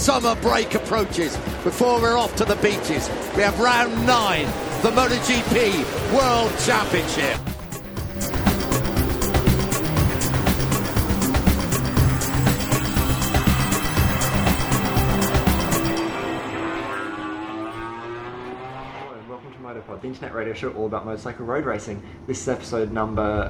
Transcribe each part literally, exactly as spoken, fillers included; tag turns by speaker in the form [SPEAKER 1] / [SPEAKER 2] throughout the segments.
[SPEAKER 1] summer break approaches before we're off to the beaches. We have round nine, the MotoGP World Championship.
[SPEAKER 2] Motopod, the internet radio show all about motorcycle road racing. This is episode number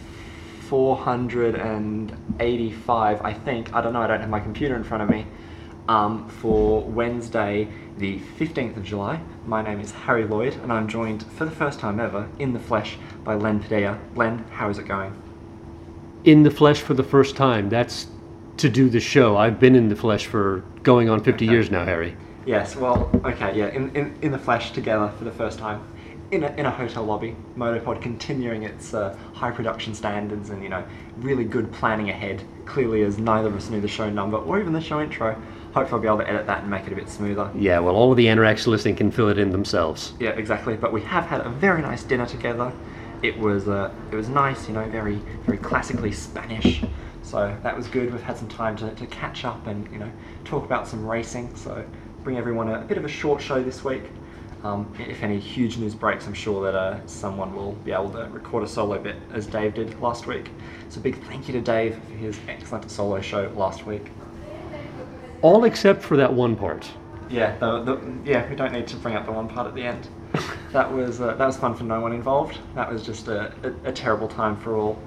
[SPEAKER 2] four hundred eighty-five, I think. I don't know, I don't have my computer in front of me. Um, for Wednesday, the fifteenth of July. My name is Harry Lloyd, and I'm joined for the first time ever in the flesh by Len Padilla. Len, how is it going?
[SPEAKER 3] In the flesh for the first time. That's to do the show. I've been in the flesh for going on fifty okay. years now, Harry.
[SPEAKER 2] Yes, well, okay, yeah, in, in, in the flesh together for the first time, in a, in a hotel lobby, Motopod continuing its uh, high production standards and, you know, really good planning ahead, clearly as neither of us knew the show number or even the show intro. Hopefully I'll be able to edit that and make it a bit smoother.
[SPEAKER 3] Yeah, well, all of the anoraks listening can fill it in themselves.
[SPEAKER 2] Yeah, exactly, but we have had a very nice dinner together. It was, uh, it was nice, you know, very, very classically Spanish. So that was good. We've had some time to, to catch up and, you know, talk about some racing. So bring everyone a, a bit of a short show this week. Um, if any huge news breaks, I'm sure that uh, someone will be able to record a solo bit, as Dave did last week. So big thank you to Dave for his excellent solo show last week.
[SPEAKER 3] All except for that one part.
[SPEAKER 2] Yeah, the, the, yeah, we don't need to bring up the one part at the end. That was uh, that was fun for no one involved. That was just a, a, a terrible time for all.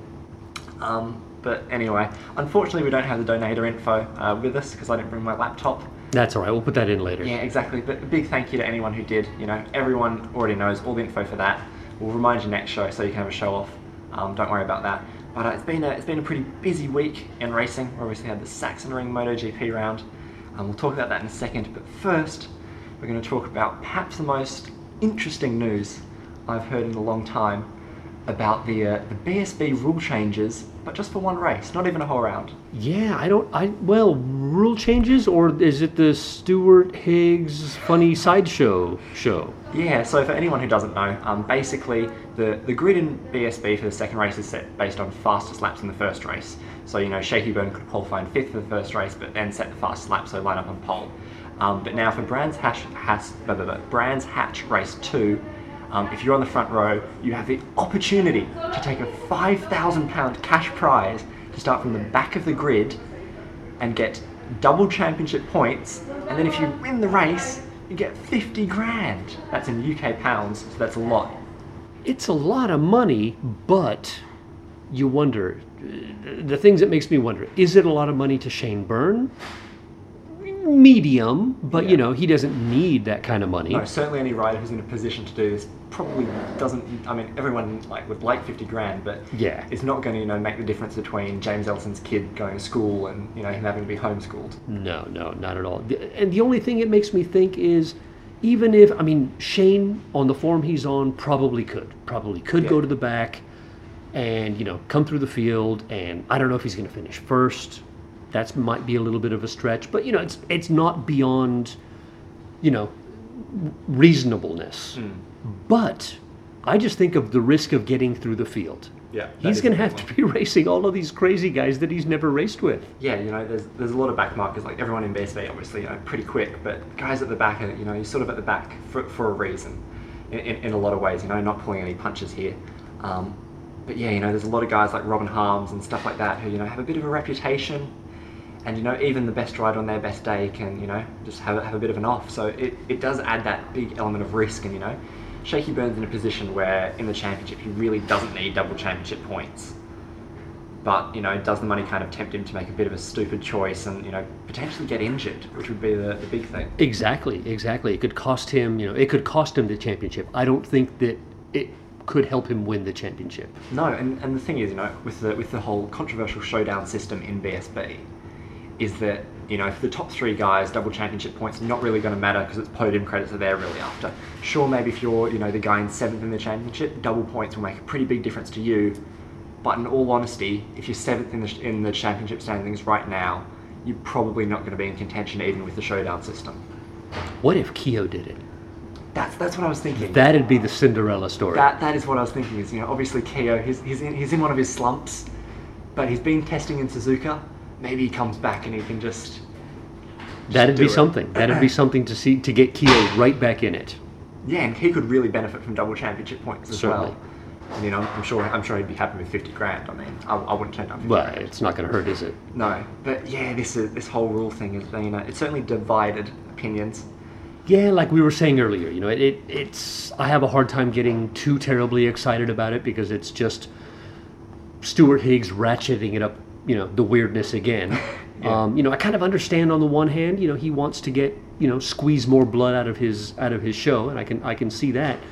[SPEAKER 2] Um, but anyway, unfortunately we don't have the donator info uh, with us because I didn't bring my laptop.
[SPEAKER 3] That's all right, we'll put that in later.
[SPEAKER 2] Yeah, exactly, but a big thank you to anyone who did. You know, everyone already knows all the info for that. We'll remind you next show so you can have a show off. Um, don't worry about that. But uh, it's been a it's been a pretty busy week in racing. We obviously had the Sachsenring MotoGP round. Um, we'll talk about that in a second, but first we're going to talk about perhaps the most interesting news I've heard in a long time about the uh, the B S B rule changes, but just for one race, not even a whole round.
[SPEAKER 3] Yeah, I don't, I, well, rule changes, or is it the Stuart Higgs funny sideshow show?
[SPEAKER 2] Yeah, so for anyone who doesn't know, um, basically the, the grid in B S B for the second race is set based on fastest laps in the first race. So, you know, Shaky Byrne could qualify in fifth for the first race, but then set the fastest lap, so line up on pole. Um, but now for Brands Hatch, Has, blah, blah, blah, Brands Hatch Race two, Um, if you're on the front row, you have the opportunity to take a five thousand pound cash prize to start from the back of the grid and get double championship points, and then if you win the race, you get fifty grand. That's in U K pounds, so that's a lot.
[SPEAKER 3] It's a lot of money, but you wonder, the things that makes me wonder, is it a lot of money to Shane Byrne? Medium, but yeah. You know, he doesn't need that kind of money.
[SPEAKER 2] No, certainly any rider who's in a position to do this probably doesn't. I mean, everyone like would like fifty grand, but
[SPEAKER 3] yeah,
[SPEAKER 2] it's not going to, you know, make the difference between James Ellison's kid going to school and, you know, him having to be homeschooled.
[SPEAKER 3] No, no, not at all. And the only thing it makes me think is, even if, I mean, Shane on the form he's on probably could, probably could yeah. go to the back and, you know, come through the field, and I don't know if he's going to finish first. That might be a little bit of a stretch, but, you know, it's it's not beyond, you know, reasonableness. Mm. But I just think of the risk of getting through the field.
[SPEAKER 2] Yeah,
[SPEAKER 3] he's going to have to be racing all of these crazy guys that he's never raced with.
[SPEAKER 2] Yeah, you know, there's there's a lot of back markers. Like everyone in B S B, obviously, you know, pretty quick, but guys at the back, are, you know, you're sort of at the back for for a reason, in, in, in a lot of ways. You know, not pulling any punches here. Um, but yeah, you know, there's a lot of guys like Robin Harms and stuff like that who, you know, have a bit of a reputation. And, you know, even the best rider on their best day can, you know, just have, have a bit of an off. So it, it does add that big element of risk. And, you know, Shaky Byrne's in a position where in the championship he really doesn't need double championship points. But, you know, does the money kind of tempt him to make a bit of a stupid choice and, you know, potentially get injured, which would be the, the big thing.
[SPEAKER 3] Exactly, exactly. It could cost him, you know, it could cost him the championship. I don't think that it could help him win the championship.
[SPEAKER 2] No, and, and the thing is, you know, with the with the whole controversial showdown system in B S B, is that, you know, for the top three guys, double championship points are not really going to matter because it's podium credits that they're really after. Sure, maybe if you're, you know, the guy in seventh in the championship, double points will make a pretty big difference to you. But in all honesty, if you're seventh in the, in the championship standings right now, you're probably not going to be in contention even with the showdown system.
[SPEAKER 3] What if Keogh did it?
[SPEAKER 2] That's that's what I was thinking.
[SPEAKER 3] That'd be the Cinderella story.
[SPEAKER 2] That that is what I was thinking. Is, you know, obviously Keogh, he's he's in he's in one of his slumps, but he's been testing in Suzuka. Maybe he comes back and he can just
[SPEAKER 3] That'd
[SPEAKER 2] do
[SPEAKER 3] be
[SPEAKER 2] it.
[SPEAKER 3] something. That'd be something to see to get Keogh right back in it.
[SPEAKER 2] Yeah, and he could really benefit from double championship points as
[SPEAKER 3] Certainly.
[SPEAKER 2] well. I mean, I'm, I'm sure I'm sure he'd be happy with fifty grand. I mean, I, I wouldn't turn down fifty
[SPEAKER 3] Well,
[SPEAKER 2] grand.
[SPEAKER 3] it's not going to hurt, is it?
[SPEAKER 2] No, but yeah, this is this whole rule thing is, you know, it's certainly divided opinions.
[SPEAKER 3] Yeah, like we were saying earlier, you know, it, it it's I have a hard time getting too terribly excited about it because it's just Stuart Higgs ratcheting it up, you know, the weirdness again.
[SPEAKER 2] Yeah.
[SPEAKER 3] Um, you know, I kind of understand on the one hand, you know, he wants to get, you know, squeeze more blood out of his out of his show, and I can I can see that.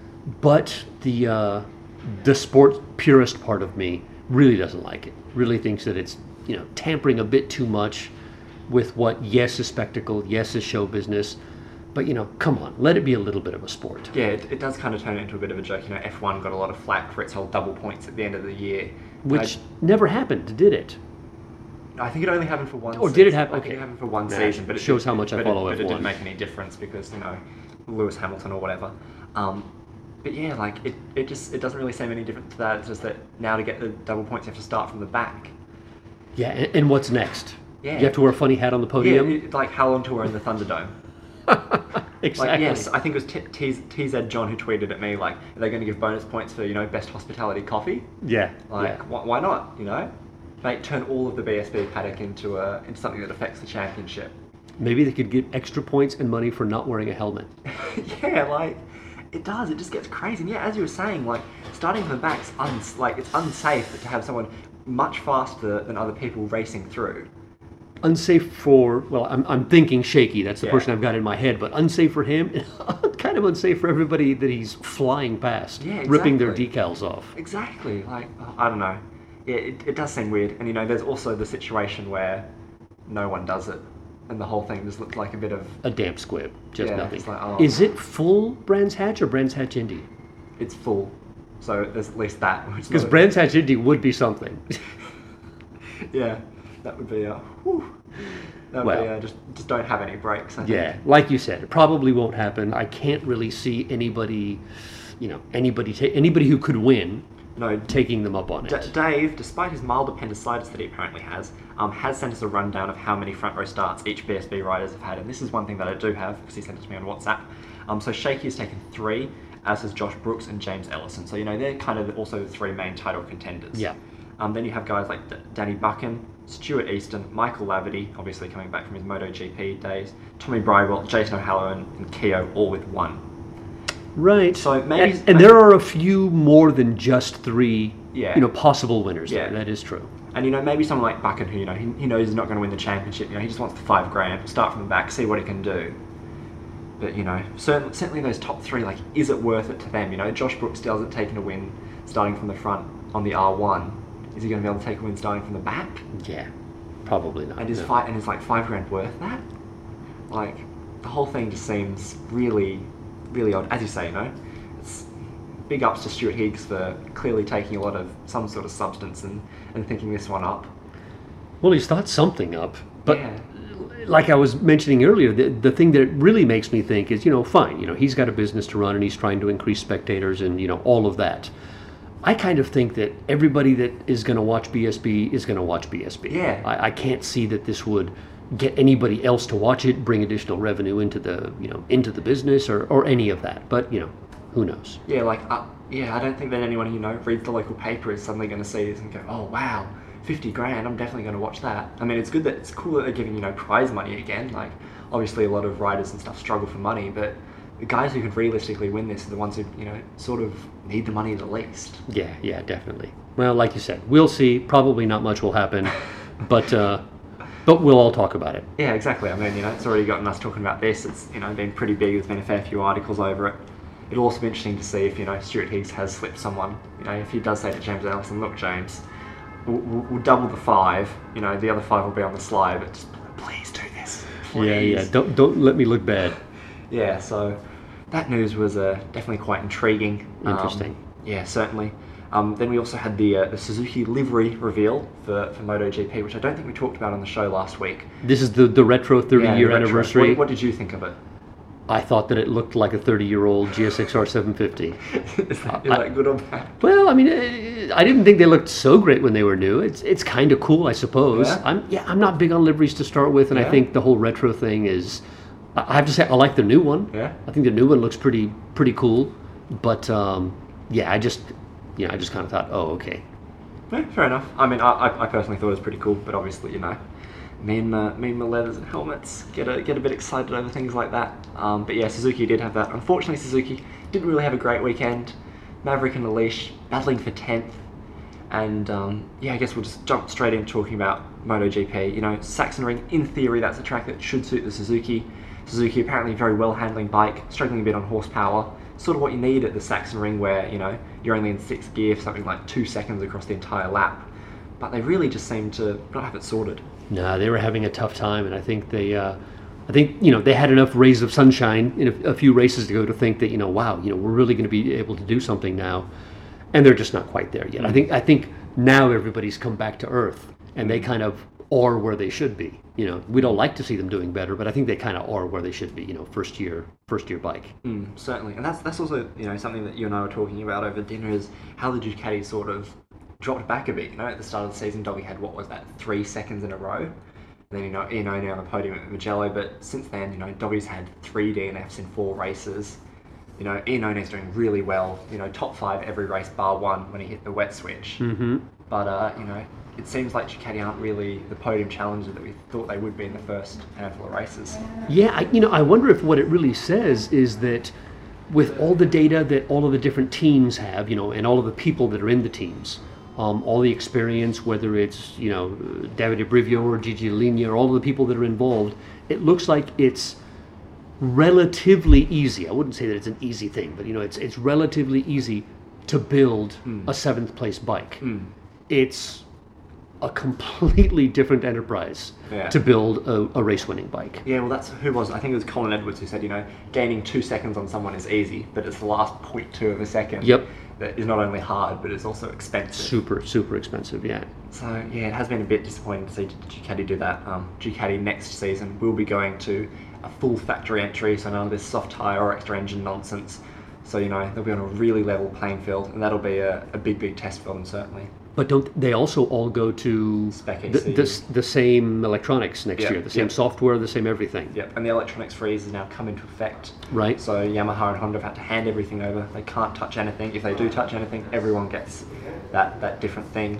[SPEAKER 3] But the uh, the sport purist part of me really doesn't like it. Really thinks that it's, you know, tampering a bit too much with what, yes, is spectacle, yes, is show business. But, you know, come on, let it be a little bit of a sport.
[SPEAKER 2] Yeah, it, it does kind of turn into a bit of a joke. You know, F one got a lot of flack for its whole double points at the end of the year.
[SPEAKER 3] Which never happened, did it?
[SPEAKER 2] I, I think it only happened for one
[SPEAKER 3] Or
[SPEAKER 2] season.
[SPEAKER 3] did it happen?
[SPEAKER 2] I think
[SPEAKER 3] Okay.
[SPEAKER 2] it happened for one
[SPEAKER 3] Nah,
[SPEAKER 2] season. But it
[SPEAKER 3] shows
[SPEAKER 2] did-
[SPEAKER 3] how much I
[SPEAKER 2] but
[SPEAKER 3] follow
[SPEAKER 2] it, but
[SPEAKER 3] F one.
[SPEAKER 2] it didn't make any difference because, you know, Lewis Hamilton or whatever. Um, but yeah, like, it, it just it doesn't really seem any different to that. It's just that now to get the double points, you have to start from the back.
[SPEAKER 3] Yeah, and, and what's next?
[SPEAKER 2] Yeah.
[SPEAKER 3] You have to wear a funny hat on the podium?
[SPEAKER 2] Yeah, it, like how long to wear in the Thunderdome.
[SPEAKER 3] Exactly.
[SPEAKER 2] Like, yes, I think it was T- T- T Z John who tweeted at me, like, are they going to give bonus points for, you know, best hospitality coffee?
[SPEAKER 3] Yeah.
[SPEAKER 2] Like,
[SPEAKER 3] yeah.
[SPEAKER 2] wh- why not, you know? Like, turn all of the B S B paddock into a, into something that affects the championship.
[SPEAKER 3] Maybe they could get extra points and money for not wearing a helmet.
[SPEAKER 2] Yeah, like, it does, it just gets crazy. And yeah, as you were saying, like, starting from the back's uns- like, it's unsafe to have someone much faster than other people racing through.
[SPEAKER 3] Unsafe for, well, I'm, I'm thinking Shaky, that's the
[SPEAKER 2] Yeah.
[SPEAKER 3] person I've got in my head, but unsafe for him, kind of unsafe for everybody that he's flying past,
[SPEAKER 2] Yeah,
[SPEAKER 3] ripping their
[SPEAKER 2] exactly.
[SPEAKER 3] decals off.
[SPEAKER 2] Exactly, like, I don't know. Yeah, it, it does seem weird. And, you know, there's also the situation where no one does it. And the whole thing just looks like a bit of...
[SPEAKER 3] A damp squib, just
[SPEAKER 2] Yeah,
[SPEAKER 3] nothing.
[SPEAKER 2] it's like, oh.
[SPEAKER 3] Is it full Brands Hatch or Brands Hatch Indy?
[SPEAKER 2] It's full. So there's at least that. which is
[SPEAKER 3] Because
[SPEAKER 2] not a-
[SPEAKER 3] Brands Hatch Indy would be something.
[SPEAKER 2] Yeah, that would be... Uh, whew. That would
[SPEAKER 3] Well.
[SPEAKER 2] be, uh, just, just don't have any breaks, I think.
[SPEAKER 3] Yeah, like you said, it probably won't happen. I can't really see anybody, you know, anybody ta- anybody who could win
[SPEAKER 2] No,
[SPEAKER 3] taking them up on
[SPEAKER 2] D-
[SPEAKER 3] it.
[SPEAKER 2] Dave, despite his mild appendicitis that he apparently has, um, has sent us a rundown of how many front row starts each B S B riders have had, and this is one thing that I do have because he sent it to me on WhatsApp. Um, so Shaky has taken three, as has Josh Brooks and James Ellison. So you know they're kind of also the three main title contenders.
[SPEAKER 3] Yeah.
[SPEAKER 2] Um, then you have guys like D- Danny Buchan, Stuart Easton, Michael Laverty, obviously coming back from his MotoGP days, Tommy Bridewell, Jason O'Halloran, and Keogh, all with one.
[SPEAKER 3] Right.
[SPEAKER 2] So maybe-
[SPEAKER 3] and, and there are a few more than just three,
[SPEAKER 2] Yeah.
[SPEAKER 3] you know, possible winners
[SPEAKER 2] Yeah.
[SPEAKER 3] there. That is true.
[SPEAKER 2] And you know, maybe someone like Buchan, who you know, he, he knows he's not going to win the championship. You know, he just wants the five grand, start from the back, see what he can do. But you know, certainly, certainly those top three, like, is it worth it to them? You know, Josh Brooks still hasn't taken a win starting from the front on the R one. Is he going to be able to take a win starting from the back?
[SPEAKER 3] Yeah, probably not.
[SPEAKER 2] And is
[SPEAKER 3] no.
[SPEAKER 2] five and is like five grand worth that? Like, the whole thing just seems really, really odd. As you say, you know, it's big ups to Stuart Higgs for clearly taking a lot of some sort of substance and, and thinking this one up.
[SPEAKER 3] Well, he's thought something up, but
[SPEAKER 2] Yeah.
[SPEAKER 3] like I was mentioning earlier, the, the thing that really makes me think is, you know, fine, you know, he's got a business to run and he's trying to increase spectators and, you know, all of that. I kind of think that everybody that is going to watch B S B is going to watch B S B.
[SPEAKER 2] Yeah.
[SPEAKER 3] I, I can't see that this would get anybody else to watch it, bring additional revenue into the, you know, into the business or, or any of that. But, you know, who knows?
[SPEAKER 2] Yeah, like, uh, yeah, I don't think that anyone who, you know, reads the local paper is suddenly going to see this and go, oh, wow, fifty grand, I'm definitely going to watch that. I mean, it's good that, it's cool that they're giving, you know, prize money again. Like, obviously a lot of riders and stuff struggle for money, but the guys who could realistically win this are the ones who, you know, sort of need the money the least.
[SPEAKER 3] Yeah, yeah, definitely. Well, like you said, we'll see. Probably not much will happen, but uh, but we'll all talk about it.
[SPEAKER 2] Yeah, exactly. I mean, you know, it's already gotten us talking about this. It's, you know, been pretty big. There's been a fair few articles over it. It'll also be interesting to see if, you know, Stuart Higgs has slipped someone. You know, if he does say to James Ellison, look, James, we'll, we'll, we'll double the five. You know, the other five will be on the slide, but just please do this. Please.
[SPEAKER 3] Yeah, yeah. Don't don't let me look bad.
[SPEAKER 2] Yeah, so that news was uh, definitely quite intriguing.
[SPEAKER 3] Interesting.
[SPEAKER 2] Um, yeah, certainly. Um, then we also had the uh, the Suzuki livery reveal for, for MotoGP, which I don't think we talked about on the show last week.
[SPEAKER 3] This is the, the retro thirty
[SPEAKER 2] Yeah,
[SPEAKER 3] year
[SPEAKER 2] retro.
[SPEAKER 3] anniversary.
[SPEAKER 2] What, what did you think of it?
[SPEAKER 3] I thought that it looked like a thirty-year-old G S X R seven fifty.
[SPEAKER 2] Is that, is that good or bad?
[SPEAKER 3] Well, I mean, eh, I didn't think they looked so great when they were new. It's it's kind of cool, I suppose.
[SPEAKER 2] Yeah?
[SPEAKER 3] I'm yeah, I'm not big on liveries to start with, and
[SPEAKER 2] Yeah.
[SPEAKER 3] I think the whole retro thing is. I I have to say, I like the new one.
[SPEAKER 2] Yeah.
[SPEAKER 3] I think the new one looks pretty pretty cool, but um, yeah, I just you know I just kind of thought, oh, okay.
[SPEAKER 2] Yeah, fair enough. I mean, I, I I personally thought it was pretty cool, but obviously, you know, me and uh, me and my leathers and helmets get a get a bit excited over things like that. Um, but yeah, Suzuki did have that. Unfortunately, Suzuki didn't really have a great weekend. Maverick and Leash battling for tenth, and um, yeah, I guess we'll just jump straight in talking about MotoGP. You know, Sachsenring, in theory, that's a track that should suit the Suzuki. Suzuki apparently a very well handling bike, struggling a bit on horsepower. Sort of what you need at the Sachsenring, where you know you're only in sixth gear for something like two seconds across the entire lap. But they really just seem to not have it sorted.
[SPEAKER 3] No, they were having a tough time, and I think they, uh, I think you know they had enough rays of sunshine in a, a few races to go to think that you know, wow, you know, we're really going to be able to do something now, and they're just not quite there yet. Mm. I think I think now everybody's come back to earth, and mm. they kind of are where they should be. You know, we don't like to see them doing better, but I think they kind of are where they should be. You know, first year, first year bike.
[SPEAKER 2] Mm, certainly, and that's that's also you know something that you and I were talking about over dinner is how the Ducati sort of dropped back a bit. You know, at the start of the season, Dobby had what was that three seconds in a row. And then you know, you know, now on the podium at Mugello, but since then, you know, Dobby's had three D N Fs in four races. You know, Ioanni's doing really well. You know, top five every race bar one when he hit the wet switch.
[SPEAKER 3] Mm-hmm.
[SPEAKER 2] But uh, you know, it seems like Ducati aren't really the podium challenger that we thought they would be in the first handful of races.
[SPEAKER 3] Yeah, I, you know, I wonder if what it really says is that with all the data that all of the different teams have, you know, and all of the people that are in the teams, um, all the experience, whether it's, you know, Davide Brivio or Gigi Dall'Igna or all of the people that are involved, it looks like it's relatively easy. I wouldn't say that it's an easy thing, but, you know, it's it's relatively easy to build mm. a seventh place bike. Mm. It's a completely different enterprise yeah. to build a, a race-winning bike.
[SPEAKER 2] Yeah, well, that's who was. I think it was Colin Edwards who said, you know, gaining two seconds on someone is easy, but it's the last point two of a second.
[SPEAKER 3] Yep.
[SPEAKER 2] That is not only hard, but it's also expensive.
[SPEAKER 3] Super, super expensive. Yeah.
[SPEAKER 2] So yeah, it has been a bit disappointing to see Ducati do that. Um, Ducati next season will be going to a full factory entry, so none of this soft tyre or extra engine nonsense. So you know they'll be on a really level playing field, and that'll be a, a big, big test for them certainly.
[SPEAKER 3] But don't they also all go to
[SPEAKER 2] Spec
[SPEAKER 3] the, the, the same electronics next
[SPEAKER 2] yep,
[SPEAKER 3] year, the same
[SPEAKER 2] yep.
[SPEAKER 3] software, the same everything?
[SPEAKER 2] Yep, and the electronics freeze has now come into effect.
[SPEAKER 3] Right.
[SPEAKER 2] So Yamaha and Honda have had to hand everything over. They can't touch anything. If they do touch anything, everyone gets that, that different thing.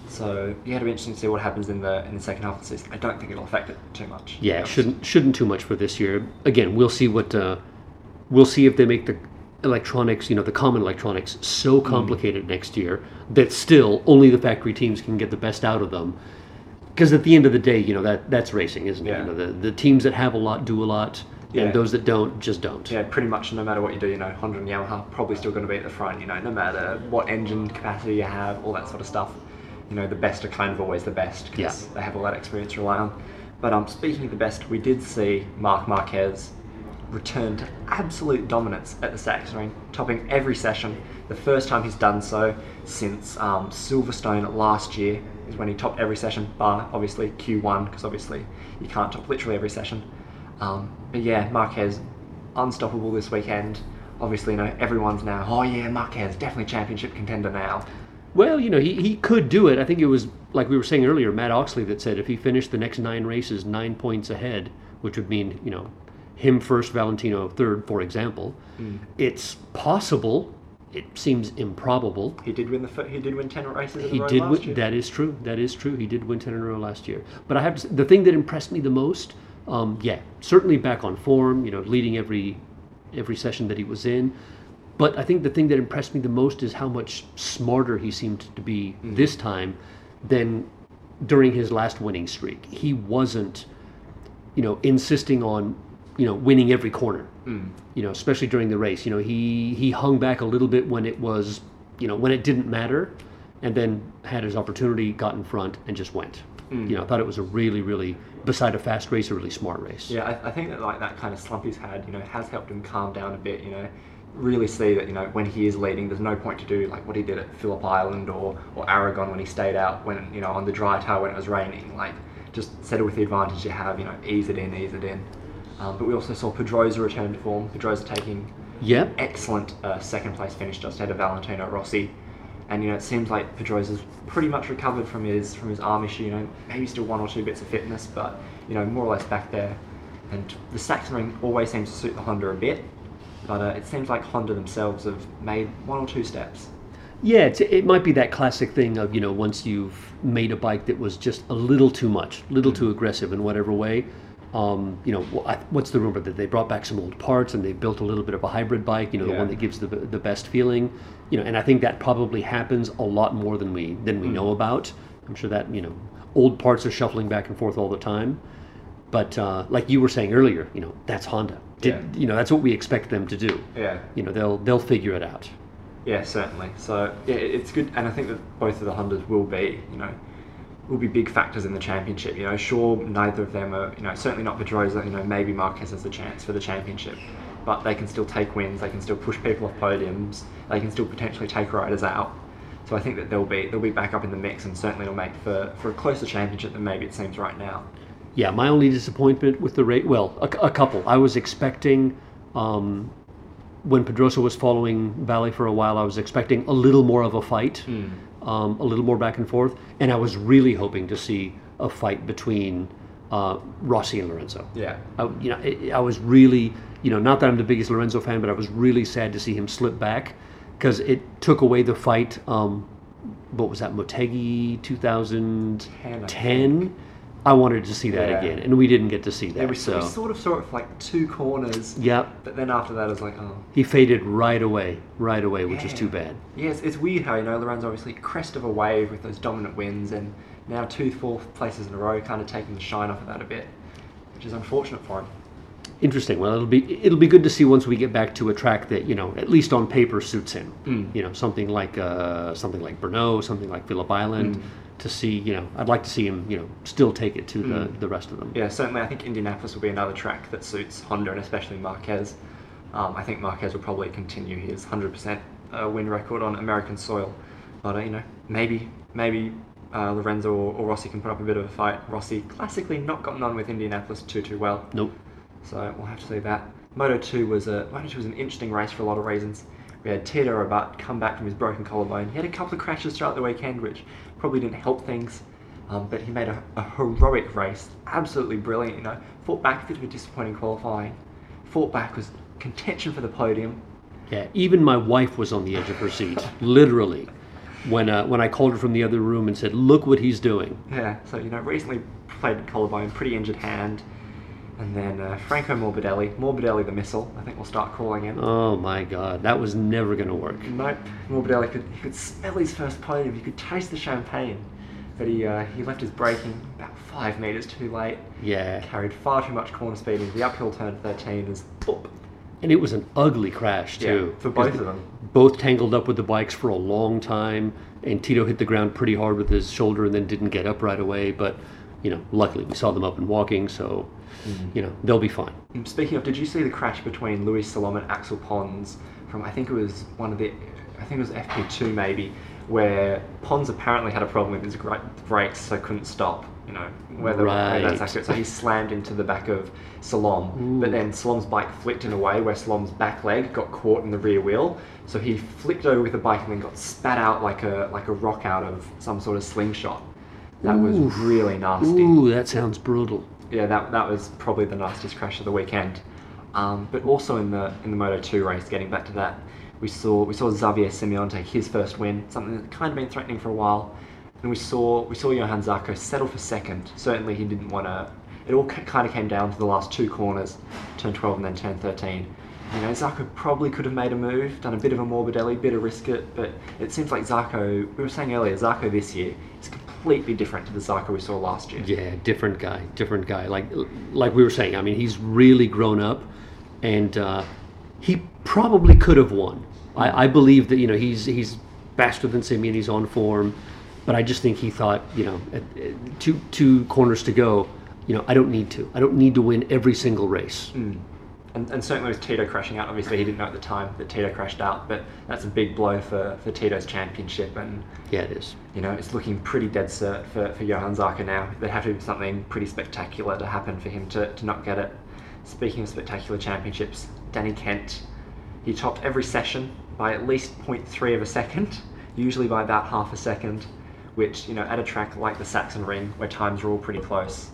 [SPEAKER 2] So yeah, it'll be interesting to see what happens in the in the second half of the season. I don't think it'll affect it too much.
[SPEAKER 3] Yeah, it shouldn't shouldn't too much for this year. Again, we'll see what uh, we'll see if they make the electronics, you know, the common electronics so complicated mm. next year that still only the factory teams can get the best out of them. Because at the end of the day, you know, that that's racing, isn't
[SPEAKER 2] yeah.
[SPEAKER 3] it? You know, the, the teams that have a lot do a lot,
[SPEAKER 2] yeah.
[SPEAKER 3] and those that don't just don't.
[SPEAKER 2] Yeah, pretty much no matter what you do, you know, Honda and Yamaha probably still going to be at the front, you know, no matter what engine capacity you have, all that sort of stuff. You know, the best are kind of always the best because yeah. they have all that experience to rely on. But um, speaking of the best, we did see Marc Marquez return to absolute dominance at the Sachsenring, topping every session. The first time he's done so since um, Silverstone last year is when he topped every session, bar obviously Q one, because obviously you can't top literally every session. Um, but yeah, Marquez, unstoppable this weekend. Obviously, you know, everyone's now, oh yeah, Marquez, definitely championship contender now.
[SPEAKER 3] Well, you know, he, he could do it. I think it was, like we were saying earlier, Matt Oxley that said if he finished the next nine races nine points ahead, which would mean, you know, him first, Valentino third, for example, mm. it's possible. It seems improbable.
[SPEAKER 2] He did win the he did win ten races in
[SPEAKER 3] he
[SPEAKER 2] a row
[SPEAKER 3] did
[SPEAKER 2] last
[SPEAKER 3] win,
[SPEAKER 2] year.
[SPEAKER 3] That is true. That is true. He did win ten in a row last year. But I have to say, the thing that impressed me the most, um, yeah, certainly back on form. You know, leading every every session that he was in. But I think the thing that impressed me the most is how much smarter he seemed to be mm. this time than during his last winning streak. He wasn't, you know, insisting on, you know, winning every corner, mm. you know, especially during the race. You know, he, he hung back a little bit when it was, you know, when it didn't matter, and then had his opportunity, got in front, and just went. Mm. You know, I thought it was a really, really, beside a fast race, a really smart race.
[SPEAKER 2] Yeah, I, I think that like that kind of slump he's had, you know, has helped him calm down a bit, you know, really see that, you know, when he is leading, there's no point to do like what he did at Phillip Island or, or Aragon when he stayed out when, you know, on the dry tire when it was raining. Like, just settle with the advantage you have, you know, ease it in, ease it in. Um, but we also saw Pedrosa return to form. Pedrosa taking
[SPEAKER 3] Yep.
[SPEAKER 2] excellent uh, second place finish just ahead of Valentino Rossi. And you know, it seems like Pedrosa's pretty much recovered from his from his arm issue. You know, maybe still one or two bits of fitness, but you know, more or less back there. And the Sachsenring always seems to suit the Honda a bit, but uh, it seems like Honda themselves have made one or two steps.
[SPEAKER 3] Yeah, it's, it might be that classic thing of, you know, once you've made a bike that was just a little too much, a little too aggressive in whatever way. Um, you know, what's the rumor that they brought back some old parts and they built a little bit of a hybrid bike, you know,
[SPEAKER 2] yeah.
[SPEAKER 3] the one that gives the the best feeling, you know, and I think that probably happens a lot more than we than we mm. know about. I'm sure that, you know, old parts are shuffling back and forth all the time. But uh, like you were saying earlier, you know, that's Honda. Did,
[SPEAKER 2] yeah.
[SPEAKER 3] You know, that's what we expect them to do.
[SPEAKER 2] Yeah.
[SPEAKER 3] You know, they'll they'll figure it out.
[SPEAKER 2] Yeah, certainly. So yeah, it's good, and I think that both of the Hondas will be, you know, will be big factors in the championship. You know, sure, neither of them are, you know, certainly not Pedrosa. You know, maybe Marquez has the chance for the championship, but they can still take wins. They can still push people off podiums. They can still potentially take riders out. So I think that they'll be they'll be back up in the mix, and certainly will make for for a closer championship than maybe it seems right now.
[SPEAKER 3] Yeah, my only disappointment with the race, well, a, a couple. I was expecting. Um, When Pedrosa was following Valley for a while, I was expecting a little more of a fight, mm. um, a little more back and forth, and I was really hoping to see a fight between uh, Rossi and Lorenzo.
[SPEAKER 2] Yeah,
[SPEAKER 3] I, you know, I, I was really, you know, not that I'm the biggest Lorenzo fan, but I was really sad to see him slip back because it took away the fight. Um, what was that, Motegi two thousand ten? I wanted to see that
[SPEAKER 2] yeah.
[SPEAKER 3] again, and we didn't get to see that.
[SPEAKER 2] Yeah, we,
[SPEAKER 3] so.
[SPEAKER 2] we sort of saw it for like two corners.
[SPEAKER 3] Yep.
[SPEAKER 2] But then after that, it was like, oh.
[SPEAKER 3] He faded right away, right away, which
[SPEAKER 2] yeah.
[SPEAKER 3] is too bad.
[SPEAKER 2] Yeah, it's, it's weird how, you know, Lorenzo obviously crest of a wave with those dominant wins, and now two fourth places in a row, kind of taking the shine off of that a bit, which is unfortunate for him.
[SPEAKER 3] Interesting. Well, it'll be it'll be good to see once we get back to a track that, you know, at least on paper suits him. Mm. You know, something like uh, something like Brno, something like Phillip Island. Mm. To see, you know, I'd like to see him, you know, still take it to mm. the, the rest of them.
[SPEAKER 2] Yeah, certainly. I think Indianapolis will be another track that suits Honda and especially Marquez. Um, I think Marquez will probably continue his one hundred percent uh, win record on American soil. But, uh, you know, maybe maybe uh, Lorenzo or, or Rossi can put up a bit of a fight. Rossi classically not gotten on with Indianapolis too, too well.
[SPEAKER 3] Nope.
[SPEAKER 2] So we'll have to see that. Moto two was a Moto two was an interesting race for a lot of reasons. We had Tito Rabat come back from his broken collarbone. He had a couple of crashes throughout the weekend, which probably didn't help things. Um, but he made a, a heroic race, absolutely brilliant. You know, fought back, a bit of a disappointing qualifying. Fought back, was contention for the podium.
[SPEAKER 3] Yeah, even my wife was on the edge of her seat, literally, when uh, when I called her from the other room and said, "Look what he's doing."
[SPEAKER 2] Yeah. So you know, recently played collarbone, pretty injured hand. And then uh, Franco Morbidelli, Morbidelli the missile, I think we'll start calling him.
[SPEAKER 3] Oh my God, that was never going to work.
[SPEAKER 2] Nope, Morbidelli could he could smell his first podium, he could taste the champagne, but he uh, he left his braking about five meters too late.
[SPEAKER 3] Yeah.
[SPEAKER 2] Carried far too much corner speed into the uphill turn thirteen as boop.
[SPEAKER 3] And it was an ugly crash too.
[SPEAKER 2] Yeah, for both of them.
[SPEAKER 3] Both tangled up with the bikes for a long time, and Tito hit the ground pretty hard with his shoulder and then didn't get up right away, but you know, luckily we saw them up and walking, so mm. you know, they'll be fine.
[SPEAKER 2] Speaking of, did you see the crash between Luis Salom and Axel Pons from, I think it was one of the, I think it was F P two maybe, where Pons apparently had a problem with his brakes, so couldn't stop, you know, whether
[SPEAKER 3] right.
[SPEAKER 2] that's accurate. So he slammed into the back of Salom, Ooh. But then Salom's bike flicked in a way where Salom's back leg got caught in the rear wheel, so he flicked over with the bike and then got spat out like a like a rock out of some sort of slingshot. That Ooh. Was really nasty.
[SPEAKER 3] Ooh, that sounds brutal.
[SPEAKER 2] Yeah, that that was probably the nastiest crash of the weekend. Um, but also in the in the Moto two race, getting back to that, we saw we saw Xavier Simeon take his first win, something that kind of been threatening for a while. And we saw we saw Johan Zarco settle for second. Certainly he didn't want to. It all kind of came down to the last two corners, turn twelve and then turn thirteen. You know, Zarco probably could have made a move, done a bit of a Morbidelli, bit of risk it, but it seems like Zarco, we were saying earlier, Zarco this year is completely different to the Zarco we saw last year.
[SPEAKER 3] Yeah, different guy, different guy. Like like we were saying, I mean, he's really grown up, and uh, he probably could have won. I, I believe that, you know, he's he's faster than Simeon, he's on form, but I just think he thought, you know, at, at two two corners to go, you know, I don't need to. I don't need to win every single race.
[SPEAKER 2] Mm. And, and certainly with Tito crashing out, obviously he didn't know at the time that Tito crashed out, but that's a big blow for, for Tito's championship. And
[SPEAKER 3] yeah, it is.
[SPEAKER 2] You know, it's looking pretty dead cert for, for Johan Zarco now. There'd have to be something pretty spectacular to happen for him to, to not get it. speaking of spectacular championships, Danny Kent, he topped every session by at least zero point three of a second, usually by about half a second, which, you know, at a track like the Saxon Ring, where times are all pretty close,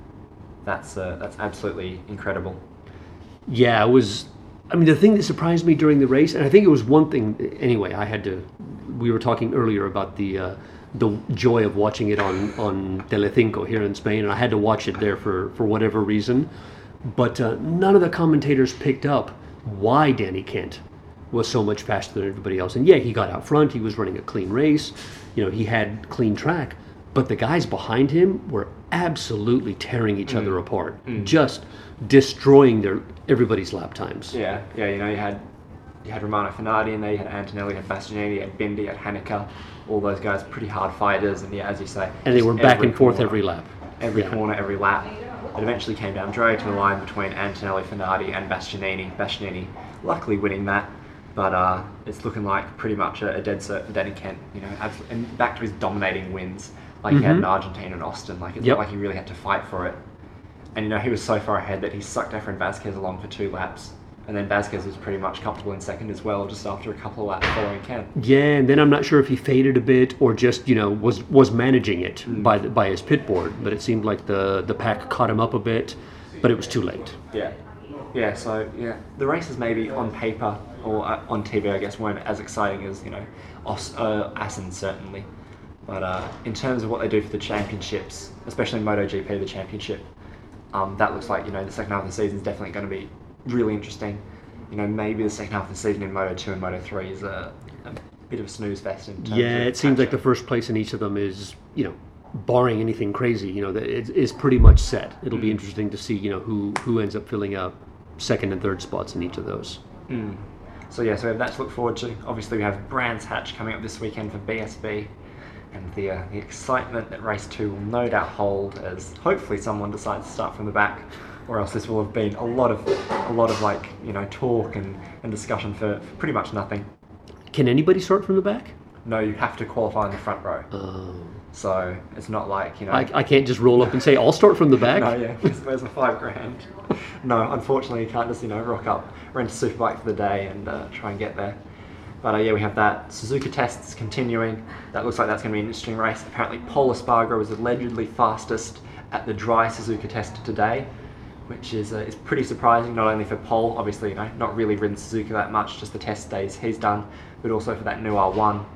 [SPEAKER 2] that's uh, that's absolutely incredible.
[SPEAKER 3] Yeah, it was. I mean, the thing that surprised me during the race, and I think it was one thing. Anyway, I had to. We were talking earlier about the uh, the joy of watching it on on Telecinco here in Spain, and I had to watch it there for for whatever reason. But uh, none of the commentators picked up why Danny Kent was so much faster than everybody else. And yeah, he got out front. He was running a clean race. You know, he had clean track. But the guys behind him were absolutely tearing each mm. other apart, mm. just destroying their everybody's lap times.
[SPEAKER 2] Yeah, yeah. You know, you had you had Romano Fenati in there, you had Antonelli, you had Bastianini, you had Bindi, you had Haneker. All those guys, pretty hard fighters, and yeah, as you say,
[SPEAKER 3] and they were back and forth
[SPEAKER 2] corner,
[SPEAKER 3] every lap.
[SPEAKER 2] Every
[SPEAKER 3] yeah.
[SPEAKER 2] corner, every lap. It eventually came down dry to the line between Antonelli, Fenati, and Bastianini. Bastianini, luckily winning that. But uh, it's looking like pretty much a, a dead cert for Danny Kent, you know, absolutely, and back to his dominating wins, like mm-hmm. he had in Argentina and Austin. Like it's yep. not like he really had to fight for it. And you know, he was so far ahead that he sucked Efren Vazquez along for two laps, and then Vazquez was pretty much comfortable in second as well, just after a couple of laps following Kent.
[SPEAKER 3] Yeah, and then I'm not sure if he faded a bit or just, you know, was was managing it mm. by the, by his pit board, but it seemed like the the pack caught him up a bit, but it was too late.
[SPEAKER 2] Yeah. Yeah, so yeah, the races maybe on paper or uh, on T V, I guess, weren't as exciting as, you know, Os- uh, Assen certainly. But uh, in terms of what they do for the championships, especially in MotoGP, the championship, um, that looks like, you know, the second half of the season is definitely going to be really interesting. You know, maybe the second half of the season in Moto two and Moto three is a, a bit of a snooze fest in terms
[SPEAKER 3] yeah,
[SPEAKER 2] of
[SPEAKER 3] it seems like the first place in each of them is, you know, barring anything crazy, you know, it is pretty much set. It'll mm. be interesting to see, you know, who who ends up filling up second and third spots in each of those.
[SPEAKER 2] Mm. So yeah, so we have that to look forward to. Obviously, we have Brands Hatch coming up this weekend for B S B, and the uh, the excitement that race two will no doubt hold, as hopefully someone decides to start from the back, or else this will have been a lot of a lot of like, you know, talk and, and discussion for, for pretty much nothing. Can
[SPEAKER 3] anybody start from the back?
[SPEAKER 2] No, you have to qualify in the front row.
[SPEAKER 3] Oh.
[SPEAKER 2] So it's not like, you know...
[SPEAKER 3] I, I can't just roll up and say, I'll start from the back?
[SPEAKER 2] No, yeah, where's, where's the five grand? No, unfortunately you can't just, you know, rock up, rent a superbike for the day and uh, try and get there. But uh, yeah, we have that. Suzuka tests continuing. That looks like that's going to be an interesting race. Apparently Pol Espargaro was allegedly fastest at the dry Suzuka test today, which is uh, is pretty surprising, not only for Pol, obviously, you know, not really ridden Suzuka that much, just the test days he's done, but also for that new R one.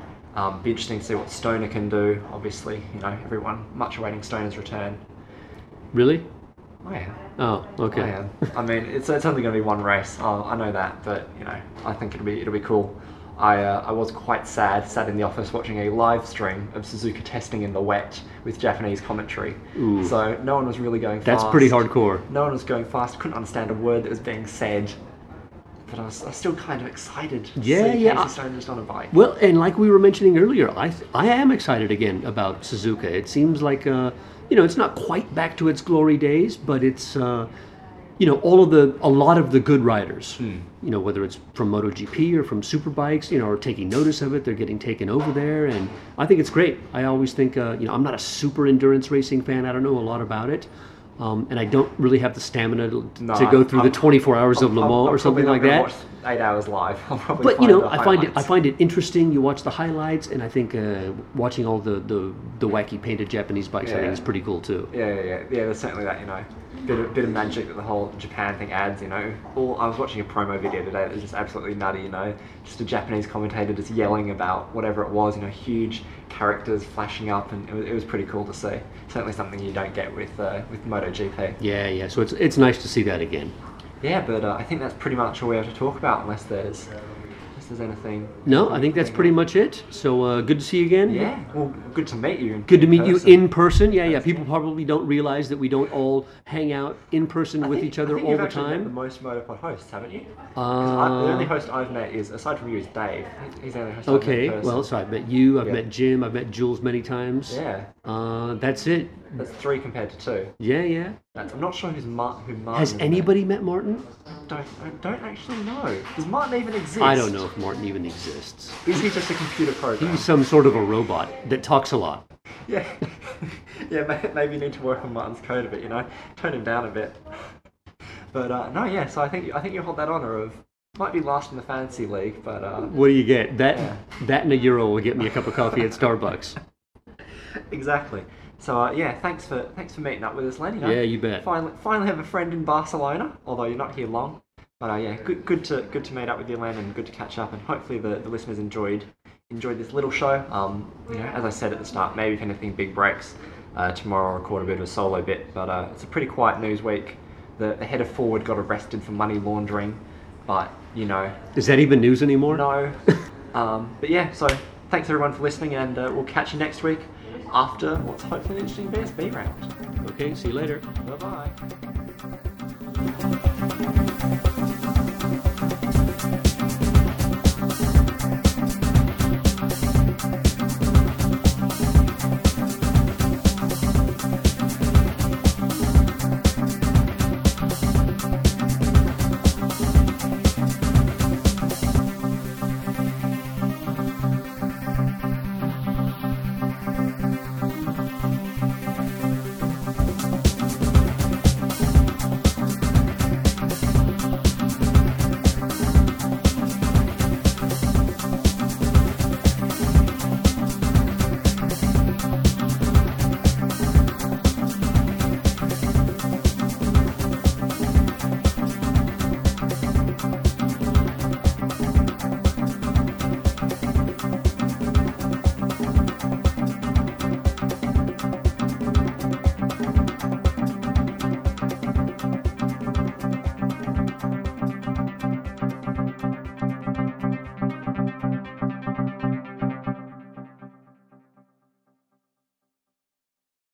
[SPEAKER 2] Um, be interesting to see what Stoner can do. Obviously, you know, everyone much awaiting Stoner's return.
[SPEAKER 3] Really?
[SPEAKER 2] I am.
[SPEAKER 3] Oh, okay.
[SPEAKER 2] I am. I mean, it's it's only going to be one race. Oh, I know that, but you know, I think it'll be it'll be cool. I uh, I was quite sad, sat in the office watching a live stream of Suzuka testing in the wet with Japanese commentary.
[SPEAKER 3] Ooh.
[SPEAKER 2] So no one was really going fast.
[SPEAKER 3] That's pretty hardcore.
[SPEAKER 2] No one was going fast. Couldn't understand a word that was being said. But I was, I was still kind of excited to
[SPEAKER 3] yeah,
[SPEAKER 2] see
[SPEAKER 3] yeah.
[SPEAKER 2] Casey Stoner just on a bike.
[SPEAKER 3] Well, and like we were mentioning earlier, I th- I am excited again about Suzuka. It seems like, uh, you know, it's not quite back to its glory days, but it's, uh, you know, all of the, a lot of the good riders, hmm. you know, whether it's from MotoGP or from Superbikes, you know, are taking notice of it. They're getting taken over there, and I think it's great. I always think, uh, you know, I'm not a super endurance racing fan. I don't know a lot about it. Um, and I don't really have the stamina to,
[SPEAKER 2] no,
[SPEAKER 3] to go through
[SPEAKER 2] I'm,
[SPEAKER 3] the twenty-four hours
[SPEAKER 2] I'm,
[SPEAKER 3] of Le Mans
[SPEAKER 2] I'm
[SPEAKER 3] or something like that.
[SPEAKER 2] Watch eight hours live. I'll probably
[SPEAKER 3] but
[SPEAKER 2] find
[SPEAKER 3] you know,
[SPEAKER 2] the
[SPEAKER 3] I find
[SPEAKER 2] highlights.
[SPEAKER 3] it I find it interesting. You watch the highlights, and I think uh, watching all the, the, the wacky painted Japanese bikes,
[SPEAKER 2] yeah.
[SPEAKER 3] I think is pretty cool too.
[SPEAKER 2] Yeah, yeah, yeah. Yeah, there's certainly that. You know, bit of bit of magic that the whole Japan thing adds. You know, all I was watching a promo video today that was just absolutely nutty. You know, just a Japanese commentator just yelling about whatever it was. You know, huge characters flashing up, and it was, it was pretty cool to see. Certainly something you don't get with uh, with MotoGP.
[SPEAKER 3] Yeah, yeah. So it's it's nice to see that again.
[SPEAKER 2] Yeah, but uh, I think that's pretty much all we have to talk about, unless there's unless there's anything.
[SPEAKER 3] No, I think that's pretty much it. So uh, good to see you again.
[SPEAKER 2] Yeah, well, good to meet you. In,
[SPEAKER 3] good to
[SPEAKER 2] in
[SPEAKER 3] meet
[SPEAKER 2] person.
[SPEAKER 3] you in person. Yeah, yeah. People probably don't realize that we don't all hang out in person
[SPEAKER 2] I
[SPEAKER 3] with
[SPEAKER 2] think,
[SPEAKER 3] each other
[SPEAKER 2] I think
[SPEAKER 3] all
[SPEAKER 2] you've
[SPEAKER 3] the
[SPEAKER 2] actually
[SPEAKER 3] time.
[SPEAKER 2] Met the most Motopod hosts, haven't you?
[SPEAKER 3] Uh,
[SPEAKER 2] I, the only host I've met is, aside from you, is Dave. He's the only host
[SPEAKER 3] okay,
[SPEAKER 2] I've met in person.
[SPEAKER 3] well, so I've met you. I've
[SPEAKER 2] Yeah.
[SPEAKER 3] met Jim. I've met Jules many times.
[SPEAKER 2] Yeah.
[SPEAKER 3] Uh, that's it.
[SPEAKER 2] That's three compared to two.
[SPEAKER 3] Yeah, yeah.
[SPEAKER 2] That's, I'm not sure who's Mar- who Martin
[SPEAKER 3] Has
[SPEAKER 2] is
[SPEAKER 3] anybody met Martin?
[SPEAKER 2] I don't, I don't actually know. Does Martin even exist?
[SPEAKER 3] I don't know if Martin even exists.
[SPEAKER 2] Is he just a computer program?
[SPEAKER 3] He's some sort of a robot that talks a lot.
[SPEAKER 2] Yeah. Yeah, maybe you need to work on Martin's code a bit, you know? Tone him down a bit. But uh, no, yeah. So I think I think you hold that honour of might be last in the fantasy league, but uh,
[SPEAKER 3] What do you get? That
[SPEAKER 2] Yeah.
[SPEAKER 3] that and a euro will get me a cup of coffee at Starbucks.
[SPEAKER 2] exactly. So uh, yeah, thanks for thanks for meeting up with us, Len. You know,
[SPEAKER 3] Yeah, you bet.
[SPEAKER 2] Finally, finally have a friend in Barcelona, although you're not here long. But uh, yeah, good good to good to meet up with you, Len, and good to catch up. And hopefully the, the listeners enjoyed enjoyed this little show. Um, you know, as I said at the start, maybe if anything big breaks uh, tomorrow, I'll record a bit of a solo bit. But uh, it's a pretty quiet news week. The, the header forward got arrested for money laundering, but you know,
[SPEAKER 3] Is that even news anymore?
[SPEAKER 2] no. um, but yeah, so thanks everyone for listening, and uh, we'll catch you next week after what's hopefully an interesting B S B round.
[SPEAKER 3] Okay, see you later.
[SPEAKER 2] Bye bye.